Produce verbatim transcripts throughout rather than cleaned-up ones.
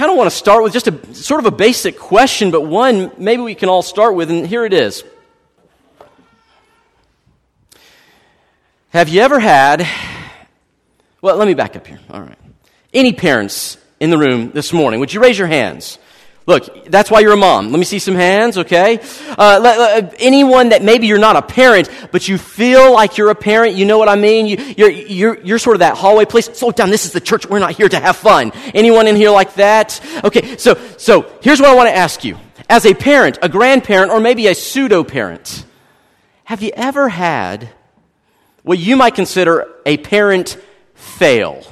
kind of want to start with just a sort of a basic question, but one maybe we can all start with, and here it is. Have you ever had, well, let me back up here. All right. Any parents in the room this morning, would you raise your hands? Look, that's why you're a mom. Let me see some hands, okay? Uh, let, let, anyone that maybe you're not a parent, but you feel like you're a parent, you know what I mean? You, you're, you're, you're sort of that hallway place. Slow down, this is the church. We're not here to have fun. Anyone in here like that? Okay, so, so here's what I want to ask you. As a parent, a grandparent, or maybe a pseudo-parent, have you ever had what you might consider a parent fail?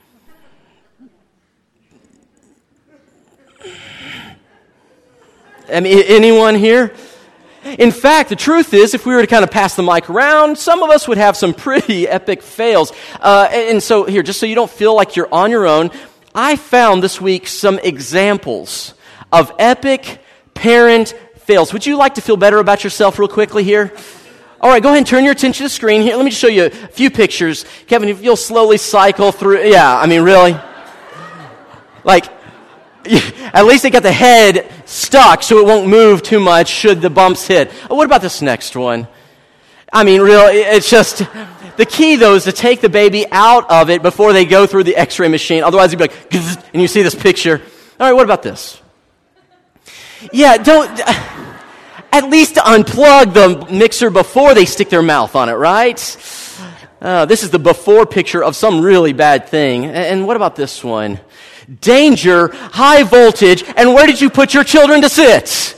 I mean, anyone here? In fact, the truth is, if we were to kind of pass the mic around, some of us would have some pretty epic fails. Uh, and so here, just so you don't feel like you're on your own, I found this week some examples of epic parent fails. Would you like to feel better about yourself real quickly here? All right, go ahead and turn your attention to the screen here. Let me just show you a few pictures. Kevin, if you'll slowly cycle through. Yeah, I mean, really? Like, at least they got the head stuck so it won't move too much should the bumps hit. Oh, what about this next one? I mean, really, it's just, the key, though, is to take the baby out of it before they go through the x-ray machine. Otherwise, you'd be like, and you see this picture. All right, what about this? Yeah, don't, at least unplug the mixer before they stick their mouth on it, right? Uh, this is the before picture of some really bad thing. And what about this one? Danger, high voltage, and where did you put your children to sit?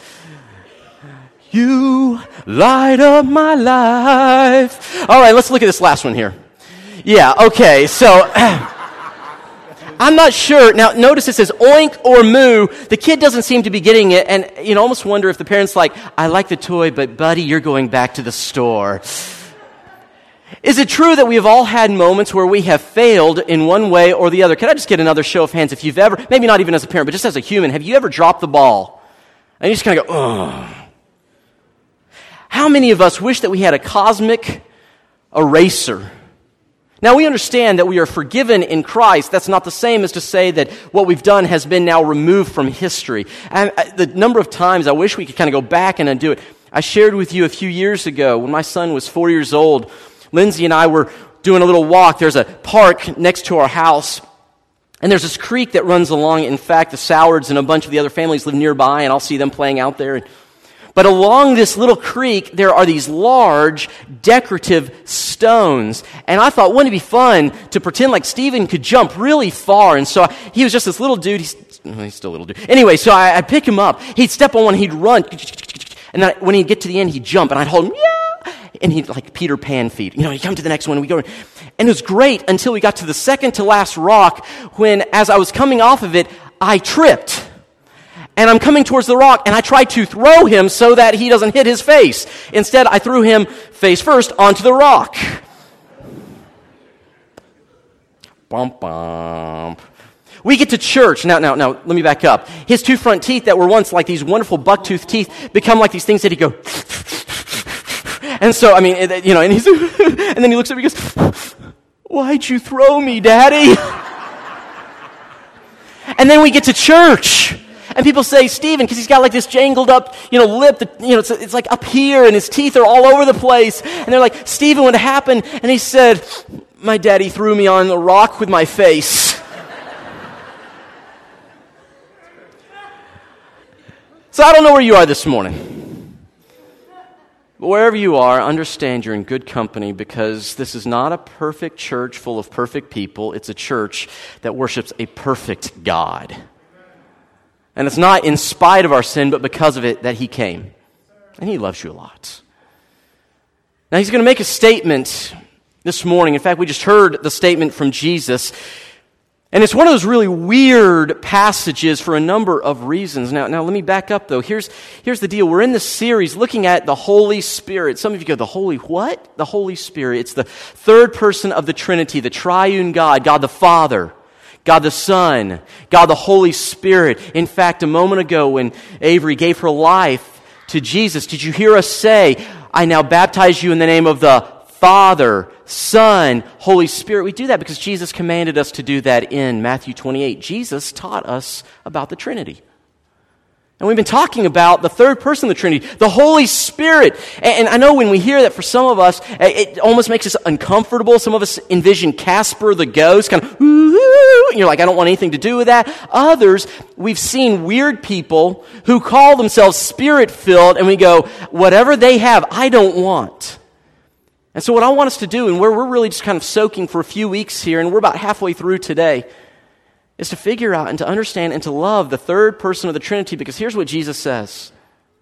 You light up my life. All right, let's look at this last one here. Yeah, okay, so I'm not sure. Now, notice it says oink or moo. The kid doesn't seem to be getting it, and you know, almost wonder if the parent's like, I like the toy, but buddy, you're going back to the store. Is it true that we have all had moments where we have failed in one way or the other? Can I just get another show of hands if you've ever, maybe not even as a parent, but just as a human, have you ever dropped the ball? And you just kind of go, ugh. How many of us wish that we had a cosmic eraser? Now, we understand that we are forgiven in Christ. That's not the same as to say that what we've done has been now removed from history. And the number of times I wish we could kind of go back and undo it. I shared with you a few years ago when my son was four years old, Lindsay and I were doing a little walk. There's a park next to our house, and there's this creek that runs along. In fact, the Sowards and a bunch of the other families live nearby, and I'll see them playing out there. But along this little creek, there are these large, decorative stones. And I thought, wouldn't it be fun to pretend like Stephen could jump really far? And so I, he was just this little dude. He's, he's still a little dude. Anyway, so I, I'd pick him up. He'd step on one, he'd run. And then when he'd get to the end, he'd jump, and I'd hold him, yeah! And he'd like Peter Pan feet. You know, he'd come to the next one, and we go. And it was great until we got to the second to last rock when, as I was coming off of it, I tripped. And I'm coming towards the rock, and I tried to throw him so that he doesn't hit his face. Instead, I threw him face first onto the rock. Bump, bump. We get to church. Now, now, now, let me back up. His two front teeth that were once like these wonderful bucktooth teeth become like these things that he'd go... And so, I mean, you know, and he's, and then he looks at me and goes, why'd you throw me, Daddy? And then we get to church, and people say, Stephen, because he's got like this jangled up, you know, lip, that, you know, it's, it's like up here, and his teeth are all over the place. And they're like, Stephen, what happened? And he said, my daddy threw me on the rock with my face. So I don't know where you are this morning. But wherever you are, understand you're in good company, because this is not a perfect church full of perfect people. It's a church that worships a perfect God. And it's not in spite of our sin, but because of it that He came. And He loves you a lot. Now, He's going to make a statement this morning. In fact, we just heard the statement from Jesus. And it's one of those really weird passages for a number of reasons. Now, now let me back up, though. Here's, here's the deal. We're in this series looking at the Holy Spirit. Some of you go, the Holy what? The Holy Spirit. It's the third person of the Trinity, the triune God, God the Father, God the Son, God the Holy Spirit. In fact, a moment ago when Avery gave her life to Jesus, did you hear us say, I now baptize you in the name of the Father, Son, Holy Spirit. We do that because Jesus commanded us to do that in Matthew twenty-eight. Jesus taught us about the Trinity. And we've been talking about the third person of the Trinity, the Holy Spirit. And I know when we hear that, for some of us, it almost makes us uncomfortable. Some of us envision Casper the ghost, kind of, ooh, and you're like, I don't want anything to do with that. Others, we've seen weird people who call themselves Spirit-filled, and we go, whatever they have, I don't want. And so what I want us to do, and where we're really just kind of soaking for a few weeks here, and we're about halfway through today, is to figure out and to understand and to love the third person of the Trinity, because here's what Jesus says.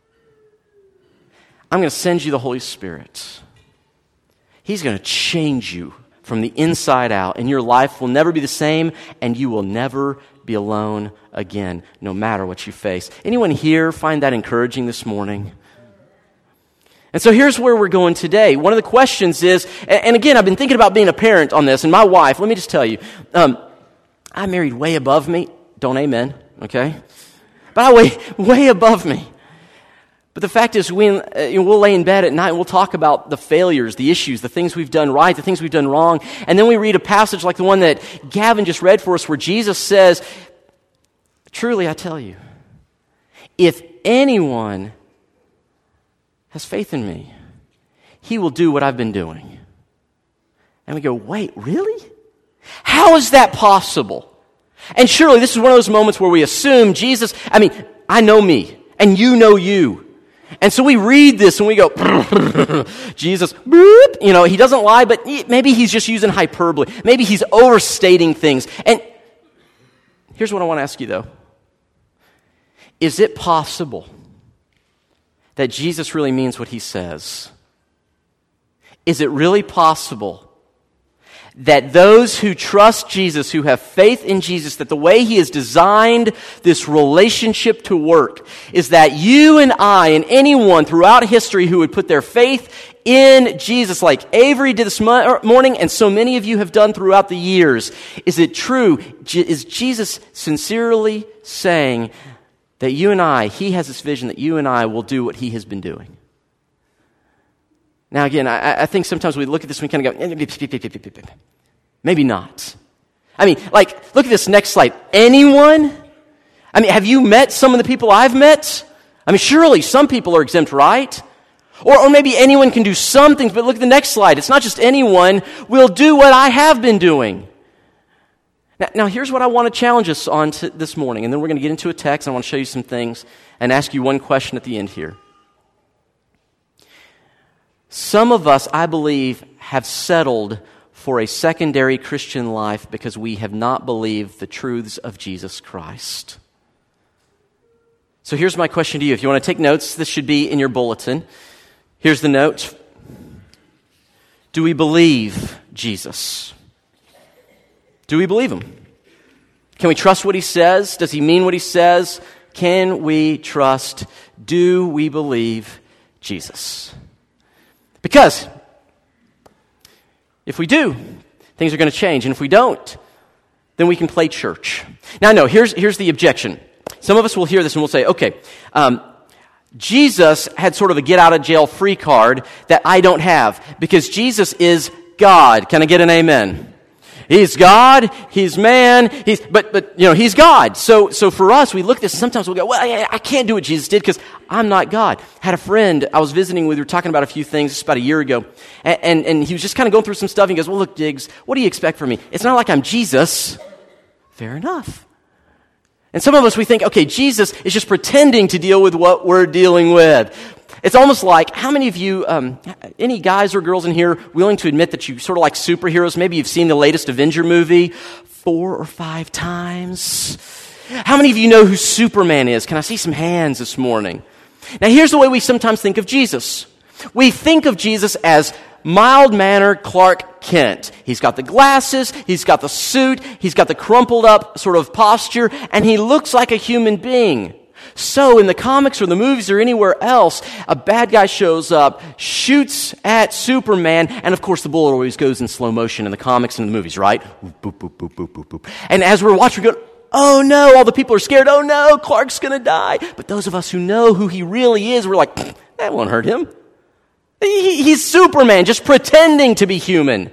I'm going to send you the Holy Spirit. He's going to change you from the inside out, and your life will never be the same, and you will never be alone again, no matter what you face. Anyone here find that encouraging this morning? And so here's where we're going today. One of the questions is, and again, I've been thinking about being a parent on this, and my wife, let me just tell you, um, I married way above me. Don't amen, okay? But I way, way above me. But the fact is, we, uh, you know, we'll lay in bed at night and we'll talk about the failures, the issues, the things we've done right, the things we've done wrong. And then we read a passage like the one that Gavin just read for us where Jesus says, truly I tell you, if anyone has faith in me, he will do what I've been doing. And we go, wait, really? How is that possible? And surely this is one of those moments where we assume Jesus, I mean, I know me, and you know you. And so we read this and we go, Jesus, boop, you know, he doesn't lie, but maybe he's just using hyperbole. Maybe he's overstating things. And here's what I want to ask you, though. Is it possible that Jesus really means what he says? Is it really possible that those who trust Jesus, who have faith in Jesus, that the way he has designed this relationship to work is that you and I and anyone throughout history who would put their faith in Jesus, like Avery did this morning and so many of you have done throughout the years, is it true? Is Jesus sincerely saying that you and I, he has this vision that you and I will do what he has been doing? Now, again, I, I think sometimes we look at this and we kind of go, maybe not. I mean, like, look at this next slide. Anyone? I mean, have you met some of the people I've met? I mean, surely some people are exempt, right? Or, or maybe anyone can do some things, but look at the next slide. It's not just anyone will do what I have been doing. Now, now here's what I want to challenge us on to this morning, and then we're going to get into a text, and I want to show you some things and ask you one question at the end here. Some of us, I believe, have settled for a secondary Christian life because we have not believed the truths of Jesus Christ. So here's my question to you. If you want to take notes, this should be in your bulletin. Here's the note. Do we believe Jesus? Do we believe him? Can we trust what he says? Does he mean what he says? Can we trust? Do we believe Jesus? Because if we do, things are going to change. And if we don't, then we can play church. Now, no, here's, here's the objection. Some of us will hear this and we'll say, okay, um, Jesus had sort of a get-out-of-jail-free card that I don't have because Jesus is God. Can I get an amen? He's God, he's man, he's, but, but, you know, he's God. So, so for us, we look at this and sometimes we'll go, well, I, I can't do what Jesus did because I'm not God. I had a friend I was visiting with, we were talking about a few things just about a year ago, and, and, and he was just kind of going through some stuff, and he goes, well, look, Diggs, what do you expect from me? It's not like I'm Jesus. Fair enough. And some of us, we think, okay, Jesus is just pretending to deal with what we're dealing with. It's almost like, how many of you, um, any guys or girls in here willing to admit that you sort of like superheroes? Maybe you've seen the latest Avenger movie four or five times. How many of you know who Superman is? Can I see some hands this morning? Now here's the way we sometimes think of Jesus. We think of Jesus as mild-mannered Clark Kent. He's got the glasses, he's got the suit, he's got the crumpled up sort of posture, and he looks like a human being. So in the comics or the movies or anywhere else, a bad guy shows up, shoots at Superman, and of course the bullet always goes in slow motion in the comics and in the movies, right? Boop, boop, boop, boop, boop, boop. And as we're watching, we go, oh no, all the people are scared, oh no, Clark's gonna die. But those of us who know who he really is, we're like, that won't hurt him. He, he's Superman, just pretending to be human.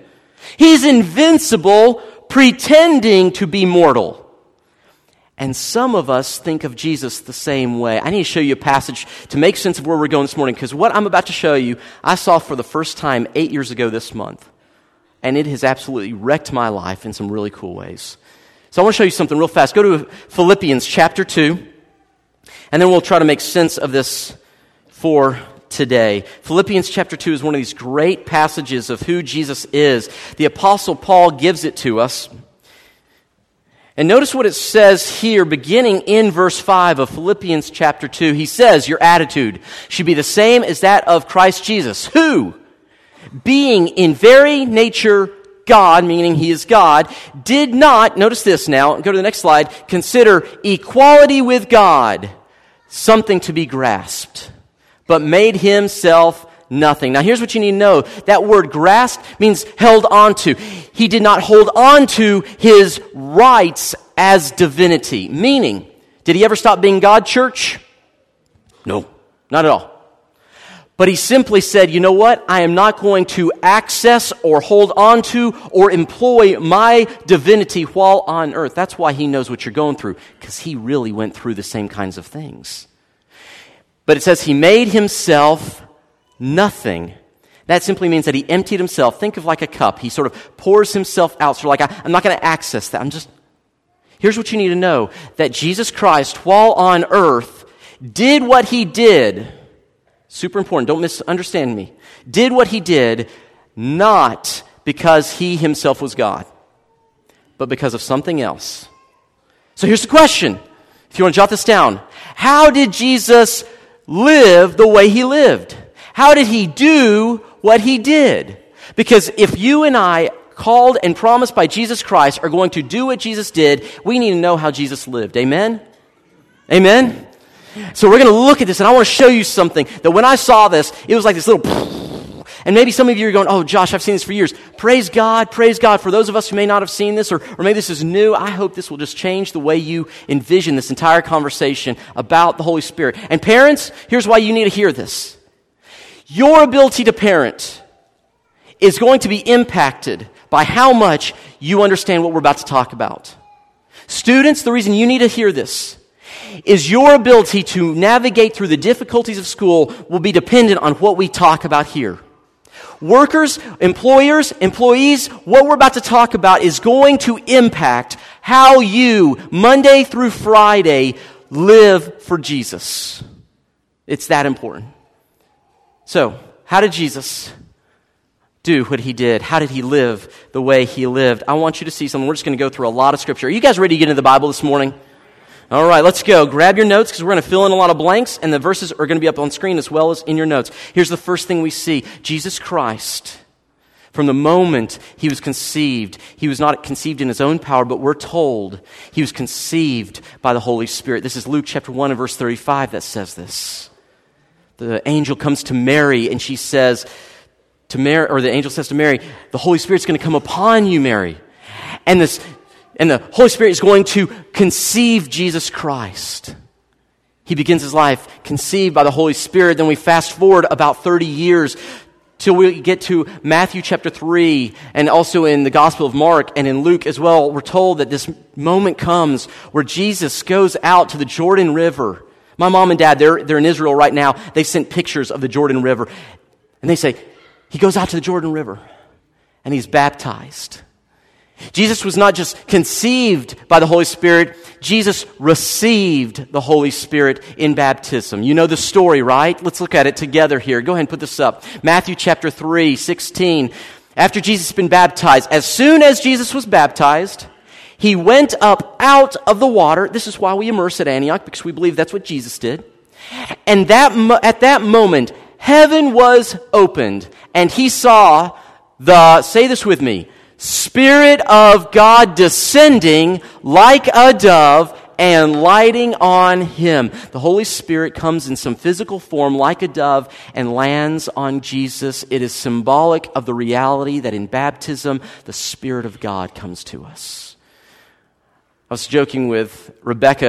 He's invincible, pretending to be mortal. And some of us think of Jesus the same way. I need to show you a passage to make sense of where we're going this morning, because what I'm about to show you, I saw for the first time eight years ago this month. And it has absolutely wrecked my life in some really cool ways. So I want to show you something real fast. Go to Philippians chapter two, and then we'll try to make sense of this for today. Philippians chapter two is one of these great passages of who Jesus is. The Apostle Paul gives it to us. And notice what it says here, beginning in verse five of Philippians chapter two. He says, your attitude should be the same as that of Christ Jesus, who, being in very nature God, meaning he is God, did not, notice this now, go to the next slide, consider equality with God something to be grasped, but made himself nothing. Now here's what you need to know. That word grasped means held onto. He did not hold on to his rights as divinity. Meaning, did he ever stop being God, church? No, not at all. But he simply said, you know what? I am not going to access or hold on to or employ my divinity while on earth. That's why he knows what you're going through, because he really went through the same kinds of things. But it says he made himself nothing. That simply means that he emptied himself. Think of like a cup. He sort of pours himself out. So like, I, I'm not going to access that. I'm just... Here's what you need to know. That Jesus Christ, while on earth, did what he did. Super important. Don't misunderstand me. Did what he did not because he himself was God, but because of something else. So here's the question. If you want to jot this down. How did Jesus live the way he lived? How did he do what he did? Because if you and I, called and promised by Jesus Christ, are going to do what Jesus did, we need to know how Jesus lived. Amen? Amen? So we're going to look at this, and I want to show you something that when I saw this, it was like this little... And maybe some of you are going, oh, Josh, I've seen this for years. Praise God, praise God. For those of us who may not have seen this, or, or maybe this is new, I hope this will just change the way you envision this entire conversation about the Holy Spirit. And parents, here's why you need to hear this. Your ability to parent is going to be impacted by how much you understand what we're about to talk about. Students, the reason you need to hear this is your ability to navigate through the difficulties of school will be dependent on what we talk about here. Workers, employers, employees, what we're about to talk about is going to impact how you, Monday through Friday, live for Jesus. It's that important. So, how did Jesus do what he did? How did he live the way he lived? I want you to see something. We're just going to go through a lot of scripture. Are you guys ready to get into the Bible this morning? All right, let's go. Grab your notes because we're going to fill in a lot of blanks, and the verses are going to be up on screen as well as in your notes. Here's the first thing we see. Jesus Christ, from the moment he was conceived, he was not conceived in his own power, but we're told he was conceived by the Holy Spirit. This is Luke chapter one and verse thirty-five that says this. The angel comes to Mary, and she says to Mary, or the angel says to Mary, the Holy Spirit's going to come upon you, Mary. And this And the Holy Spirit is going to conceive Jesus Christ. He begins his life conceived by the Holy Spirit. Then we fast forward about thirty years till we get to Matthew chapter three, and also in the Gospel of Mark and in Luke as well. We're told that this moment comes where Jesus goes out to the Jordan River. My mom and dad, they're, they're in Israel right now. They sent pictures of the Jordan River. And they say, he goes out to the Jordan River and he's baptized. Jesus was not just conceived by the Holy Spirit, Jesus received the Holy Spirit in baptism. You know the story, right? Let's look at it together here. Go ahead and put this up. Matthew chapter three, sixteen. After Jesus had been baptized, as soon as Jesus was baptized, he went up out of the water. This is why we immerse at Antioch, because we believe that's what Jesus did. And that mo- at that moment, heaven was opened, and he saw the, say this with me, Spirit of God descending like a dove and lighting on him. The Holy Spirit comes in some physical form like a dove and lands on Jesus. It is symbolic of the reality that in baptism, the Spirit of God comes to us. I was joking with Rebecca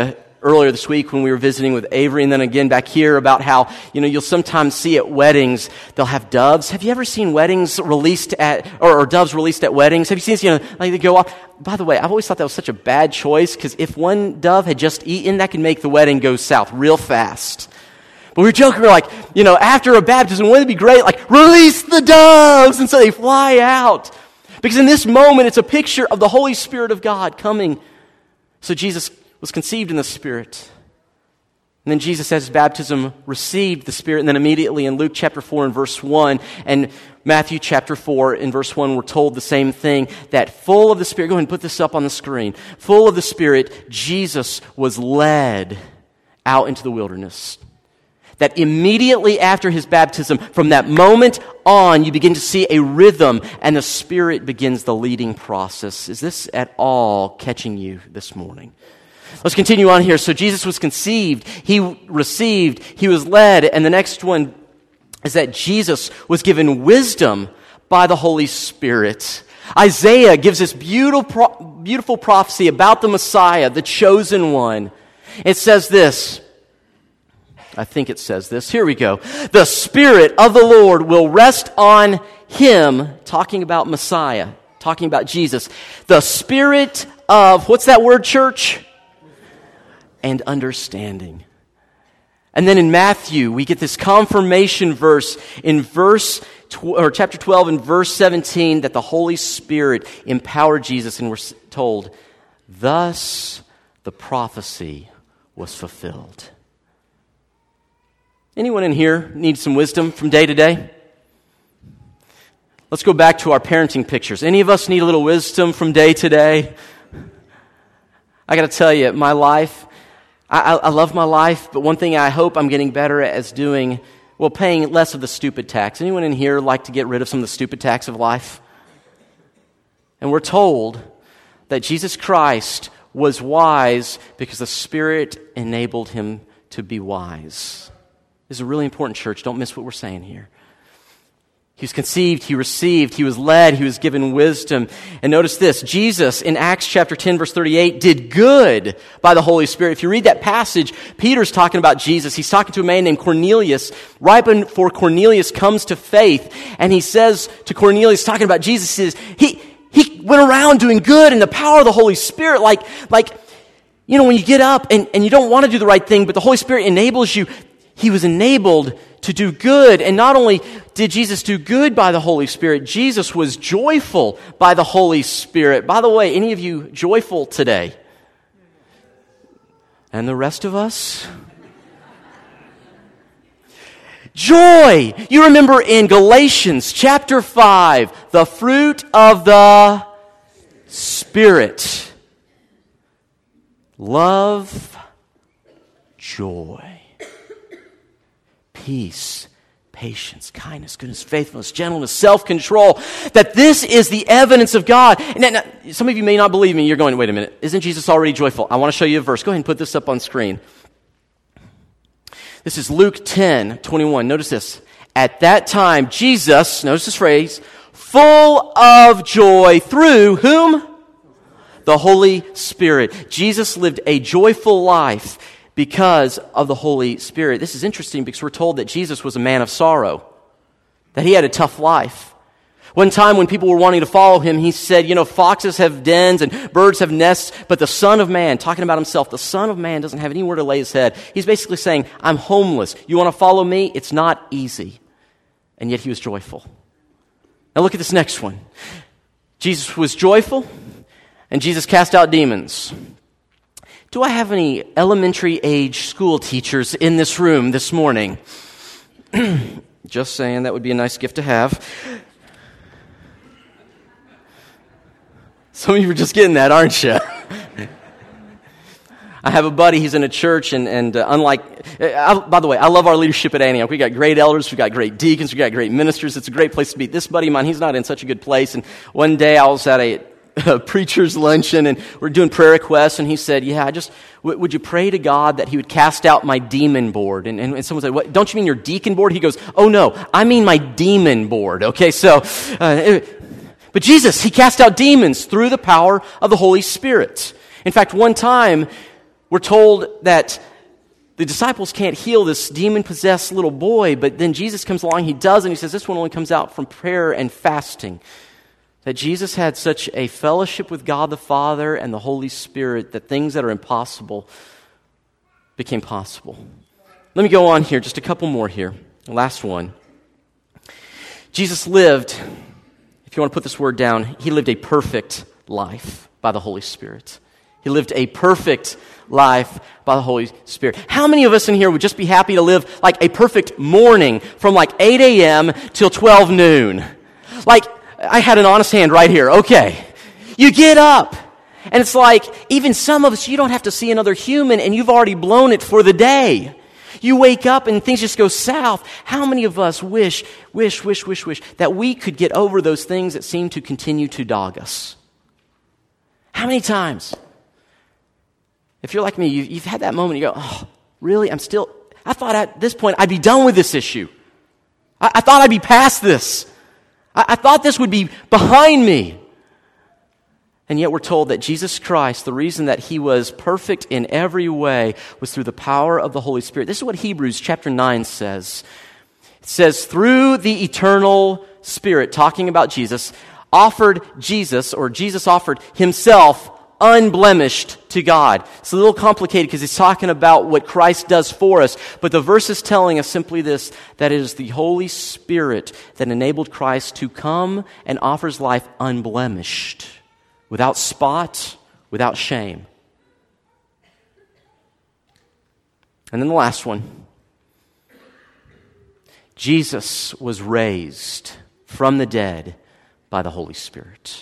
earlier this week when we were visiting with Avery, and then again back here, about how, you know, you'll sometimes see at weddings, they'll have doves. Have you ever seen weddings released at, or, or doves released at weddings? Have you seen, you know, like they go off? By the way, I've always thought that was such a bad choice, because if one dove had just eaten, that could make the wedding go south real fast. But we were joking, we we're like, you know, after a baptism, wouldn't it be great? Like, release the doves! And so they fly out. Because in this moment, it's a picture of the Holy Spirit of God coming. So Jesus was conceived in the Spirit. And then Jesus at his baptism received the Spirit. And then immediately in Luke chapter four and verse one and Matthew chapter four in verse one, we're told the same thing, that full of the Spirit, go ahead and put this up on the screen. Full of the Spirit, Jesus was led out into the wilderness. That immediately after his baptism, from that moment on, you begin to see a rhythm, and the Spirit begins the leading process. Is this at all catching you this morning? Let's continue on here. So Jesus was conceived, he received, he was led, and the next one is that Jesus was given wisdom by the Holy Spirit. Isaiah gives this beautiful, beautiful prophecy about the Messiah, the chosen one. It says this. I think it says this. Here we go. The Spirit of the Lord will rest on him, talking about Messiah, talking about Jesus. The Spirit of, what's that word, church? And understanding. And then in Matthew, we get this confirmation verse in verse tw- or chapter twelve and verse seventeen that the Holy Spirit empowered Jesus, and we're told, thus the prophecy was fulfilled. Anyone in here need some wisdom from day to day? Let's go back to our parenting pictures. Any of us need a little wisdom from day to day? I got to tell you, my life, I, I love my life, but one thing I hope I'm getting better at is doing, well, paying less of the stupid tax. Anyone in here like to get rid of some of the stupid tax of life? And we're told that Jesus Christ was wise because the Spirit enabled him to be wise. This is a really important, church. Don't miss what we're saying here. He was conceived, he received, he was led, he was given wisdom. And notice this, Jesus in Acts chapter ten verse thirty-eight did good by the Holy Spirit. If you read that passage, Peter's talking about Jesus. He's talking to a man named Cornelius. Right before Cornelius comes to faith, and he says to Cornelius, talking about Jesus, he says, he, he went around doing good in the power of the Holy Spirit. Like, like, you know, when you get up and, and you don't want to do the right thing, but the Holy Spirit enables you, he was enabled to do good. And not only did Jesus do good by the Holy Spirit, Jesus was joyful by the Holy Spirit. By the way, any of you joyful today? And the rest of us? Joy! You remember in Galatians chapter five, the fruit of the Spirit. Love, joy. Peace, patience, kindness, goodness, faithfulness, gentleness, self-control. That this is the evidence of God. And now, now, some of you may not believe me. You're going, wait a minute. Isn't Jesus already joyful? I want to show you a verse. Go ahead and put this up on screen. This is Luke ten twenty-one. Notice this. At that time, Jesus, notice this phrase, full of joy through whom? The Holy Spirit. Jesus lived a joyful life because of the Holy Spirit. This is interesting because we're told that Jesus was a man of sorrow, that he had a tough life. One time when people were wanting to follow him, he said, you know, foxes have dens and birds have nests, but the Son of Man, talking about himself, the Son of Man doesn't have anywhere to lay his head. He's basically saying, I'm homeless. You want to follow me? It's not easy. And yet he was joyful. Now look at this next one. Jesus was joyful, and Jesus cast out demons. Do I have any elementary age school teachers in this room this morning? Just saying, that would be a nice gift to have. Some of you are just getting that, aren't you? I have a buddy, he's in a church, and, and uh, unlike, uh, I, by the way, I love our leadership at Antioch. We got great elders, we got great deacons, we got great ministers. It's a great place to be. This buddy of mine, he's not in such a good place, and one day I was at a A preacher's luncheon, and we're doing prayer requests, and he said, yeah, I just, w- would you pray to God that he would cast out my demon board? And, and, and someone said, what, don't you mean your deacon board? He goes, oh no, I mean my demon board. Okay, so, uh, it, but Jesus, he cast out demons through the power of the Holy Spirit. In fact, one time, We're told that the disciples can't heal this demon-possessed little boy, but then Jesus comes along, he does, and he says this one only comes out from prayer and fasting. That Jesus had such a fellowship with God the Father and the Holy Spirit that things that are impossible became possible. Let me go on here, just a couple more here. The last one. Jesus lived, if you want to put this word down, he lived a perfect life by the Holy Spirit. He lived a perfect life by the Holy Spirit. How many of us in here would just be happy to live like a perfect morning from like eight a.m. till twelve noon? Like, I had an honest hand right here. Okay. You get up, and it's like, even some of us, you don't have to see another human, and you've already blown it for the day. You wake up and things just go south. How many of us wish, wish, wish, wish, wish that we could get over those things that seem to continue to dog us? How many times? If you're like me, you, you've had that moment, you go, oh, really? I'm still, I thought at this point I'd be done with this issue. I, I thought I'd be past this. I, I thought this would be behind me. And yet we're told that Jesus Christ, the reason that he was perfect in every way was through the power of the Holy Spirit. This is what Hebrews chapter nine says. It says, through the eternal Spirit, talking about Jesus, offered Jesus, or Jesus offered himself unblemished to God. It's a little complicated because he's talking about what Christ does for us, but the verse is telling us simply this, that it is the Holy Spirit that enabled Christ to come and offer his life unblemished, without spot, without shame. And then the last one. Jesus was raised from the dead by the Holy Spirit.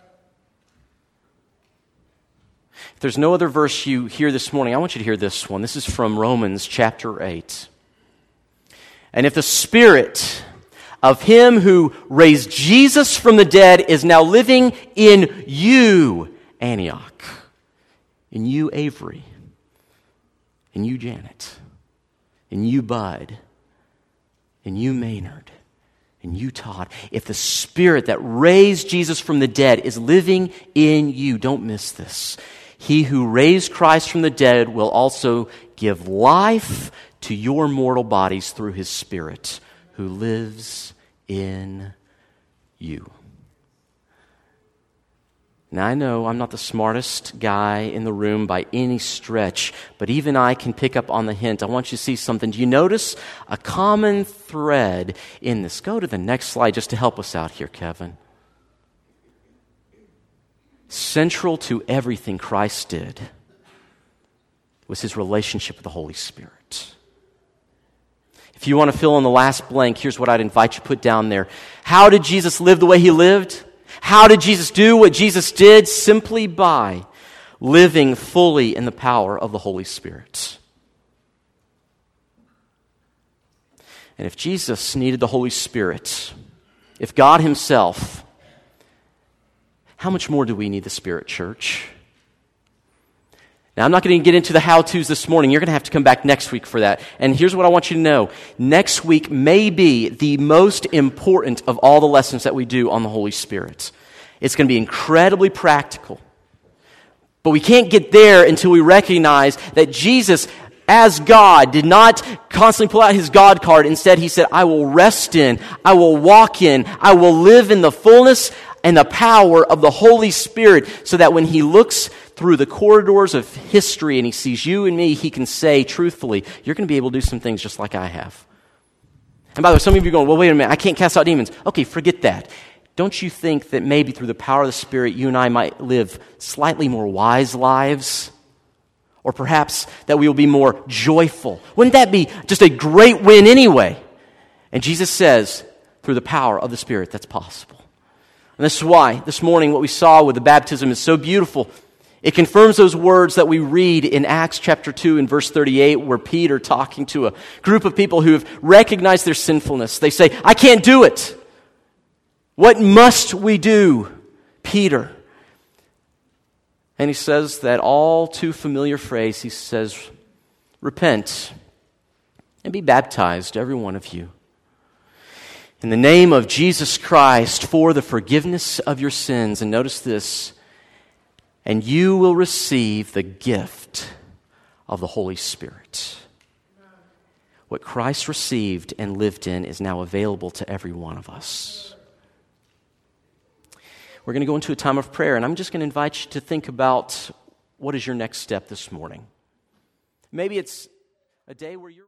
If there's no other verse you hear this morning, I want you to hear this one. This is from Romans chapter eight. And if the Spirit of him who raised Jesus from the dead is now living in you, Antioch, in you, Avery, in you, Janet, in you, Bud, in you, Maynard, in you, Todd. If the Spirit that raised Jesus from the dead is living in you, don't miss this. He who raised Christ from the dead will also give life to your mortal bodies through his Spirit who lives in you. Now, I know I'm not the smartest guy in the room by any stretch, but even I can pick up on the hint. I want you to see something. Do you notice a common thread in this? Go to the next slide just to help us out here, Kevin. Central to everything Christ did was his relationship with the Holy Spirit. If you want to fill in the last blank, here's what I'd invite you to put down there. How did Jesus live the way he lived? How did Jesus do what Jesus did? Simply by living fully in the power of the Holy Spirit. And if Jesus needed the Holy Spirit, if God himself, how much more do we need the Spirit, church? Now, I'm not going to get into the how-tos this morning. You're going to have to come back next week for that. And here's what I want you to know. Next week may be the most important of all the lessons that we do on the Holy Spirit. It's going to be incredibly practical. But we can't get there until we recognize that Jesus, as God, did not constantly pull out his God card. Instead, he said, I will rest in, I will walk in, I will live in the fullness and the power of the Holy Spirit, so that when he looks through the corridors of history and he sees you and me, he can say truthfully, you're going to be able to do some things just like I have. And by the way, some of you are going, well, wait a minute, I can't cast out demons. Okay, forget that. Don't you think that maybe through the power of the Spirit, you and I might live slightly more wise lives? Or perhaps that we will be more joyful. Wouldn't that be just a great win anyway? And Jesus says, through the power of the Spirit, that's possible. And this is why this morning what we saw with the baptism is so beautiful. It confirms those words that we read in Acts chapter two and verse thirty-eight, where Peter, talking to a group of people who have recognized their sinfulness, they say, I can't do it. What must we do, Peter? And he says that all too familiar phrase, he says, repent and be baptized, every one of you, in the name of Jesus Christ for the forgiveness of your sins. And notice this, and you will receive the gift of the Holy Spirit. What Christ received and lived in is now available to every one of us. We're going to go into a time of prayer, and I'm just going to invite you to think about what is your next step this morning. Maybe it's a day where you're